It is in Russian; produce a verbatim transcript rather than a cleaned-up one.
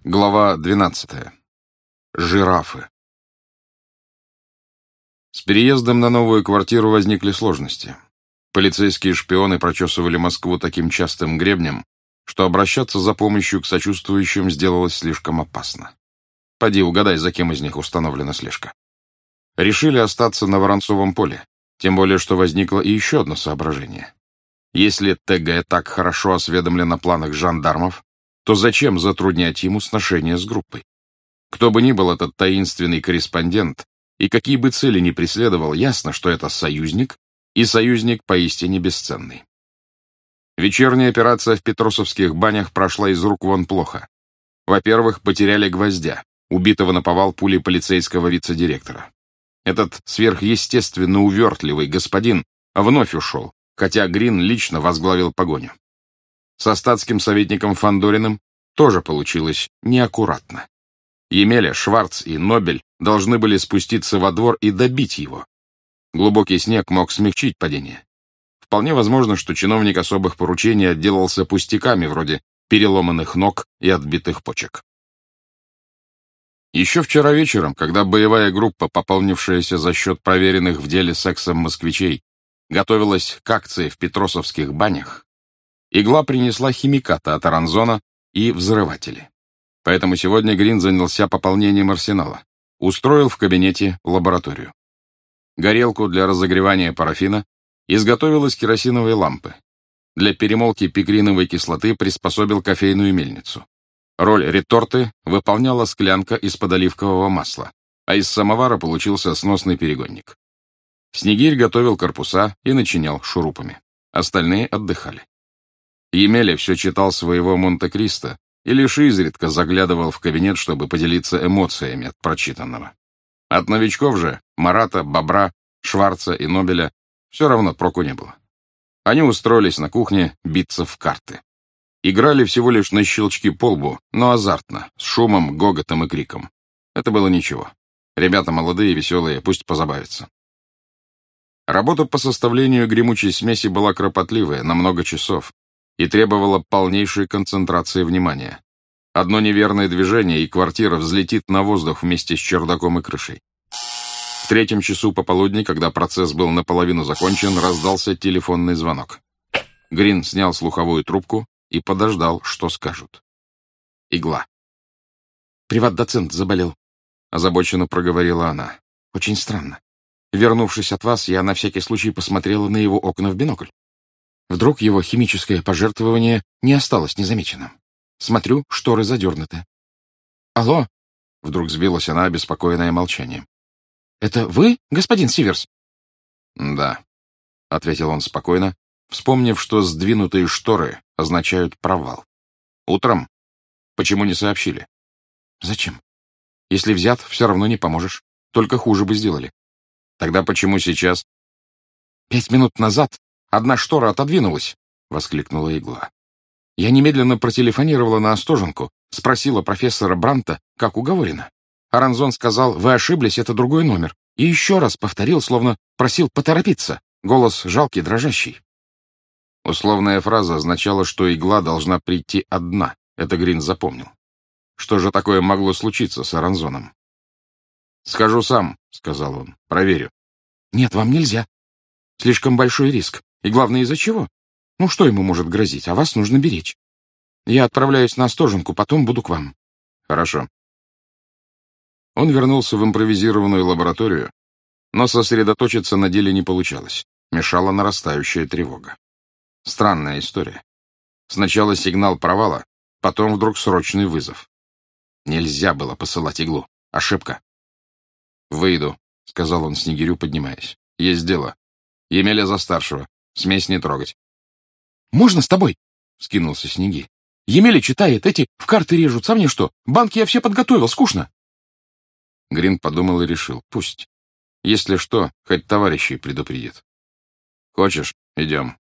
Глава двенадцатая. Жирафы. С переездом на новую квартиру возникли сложности. Полицейские шпионы прочесывали Москву таким частым гребнем, что обращаться за помощью к сочувствующим сделалось слишком опасно. Поди угадай, за кем из них установлена слежка. Решили остаться на Воронцовом поле, тем более, что возникло и еще одно соображение. Если ТГ так хорошо осведомлен о планах жандармов, то зачем затруднять ему сношение с группой? Кто бы ни был этот таинственный корреспондент, и какие бы цели ни преследовал, ясно, что это союзник, и союзник поистине бесценный. Вечерняя операция в Петросовских банях прошла из рук вон плохо. Во-первых, потеряли Гвоздя, убитого наповал пулей полицейского вице-директора. Этот сверхъестественно увертливый господин вновь ушел, хотя Грин лично возглавил погоню. Со статским советником Фандориным тоже получилось неаккуратно. Емеля, Шварц и Нобель должны были спуститься во двор и добить его. Глубокий снег мог смягчить падение. Вполне возможно, что чиновник особых поручений отделался пустяками вроде переломанных ног и отбитых почек. Еще вчера вечером, когда боевая группа, пополнившаяся за счет проверенных в деле сексом москвичей, готовилась к акции в Петросовских банях, Игла принесла химикаты от Аранзона и взрыватели. Поэтому сегодня Грин занялся пополнением арсенала. Устроил в кабинете лабораторию. Горелку для разогревания парафина изготовил из керосиновой лампы. Для перемолки пикриновой кислоты приспособил кофейную мельницу. Роль реторты выполняла склянка из-под оливкового масла, а из самовара получился сносный перегонник. Снегирь готовил корпуса и начинял шурупами. Остальные отдыхали. Емеля все читал своего Монте-Кристо и лишь изредка заглядывал в кабинет, чтобы поделиться эмоциями от прочитанного. От новичков же, Марата, Бобра, Шварца и Нобеля, все равно проку не было. Они устроились на кухне биться в карты. Играли всего лишь на щелчки по лбу, но азартно, с шумом, гоготом и криком. Это было ничего. Ребята молодые и веселые, пусть позабавятся. Работа по составлению гремучей смеси была кропотливая, на много часов, и требовала полнейшей концентрации внимания. Одно неверное движение, и квартира взлетит на воздух вместе с чердаком и крышей. В третьем часу пополудни, когда процесс был наполовину закончен, раздался телефонный звонок. Грин снял слуховую трубку и подождал, что скажут. Игла. «Приват-доцент заболел», — озабоченно проговорила она. «Очень странно. Вернувшись от вас, я на всякий случай посмотрела на его окна в бинокль. Вдруг его химическое пожертвование не осталось незамеченным. Смотрю, шторы задернуты. Алло?» Вдруг сбилась она, обеспокоенная молчанием. «Это вы, господин Сиверс?» «Да», — ответил он спокойно, вспомнив, что сдвинутые шторы означают провал. «Утром? Почему не сообщили?» «Зачем? Если взят, все равно не поможешь. Только хуже бы сделали». «Тогда почему сейчас?» «Пять минут назад одна штора отодвинулась», — воскликнула Игла. «Я немедленно протелефонировала на Остоженку, спросила профессора Бранта, как уговорено. Аранзон сказал, вы ошиблись, это другой номер. И еще раз повторил, словно просил поторопиться. Голос жалкий, дрожащий». Условная фраза означала, что Игла должна прийти одна. Это Грин запомнил. Что же такое могло случиться с Аранзоном? «Схожу сам», — сказал он, — «проверю». «Нет, вам нельзя. Слишком большой риск. И главное, из-за чего? Ну, что ему может грозить, а вас нужно беречь. Я отправляюсь на Остоженку, потом буду к вам». «Хорошо». Он вернулся в импровизированную лабораторию, но сосредоточиться на деле не получалось. Мешала нарастающая тревога. Странная история. Сначала сигнал провала, потом вдруг срочный вызов. Нельзя было посылать Иглу. Ошибка. «Выйду», — сказал он Снегирю, поднимаясь. «Есть дело. Емеля за старшего. Смесь не трогать». «Можно с тобой?» — вскинулся Снегирь. «Емеля читает, эти в карты режут. Сам мне что? Банки я все подготовил, скучно». Грин подумал и решил. Пусть. Если что, хоть товарищей предупредит. «Хочешь? Идем».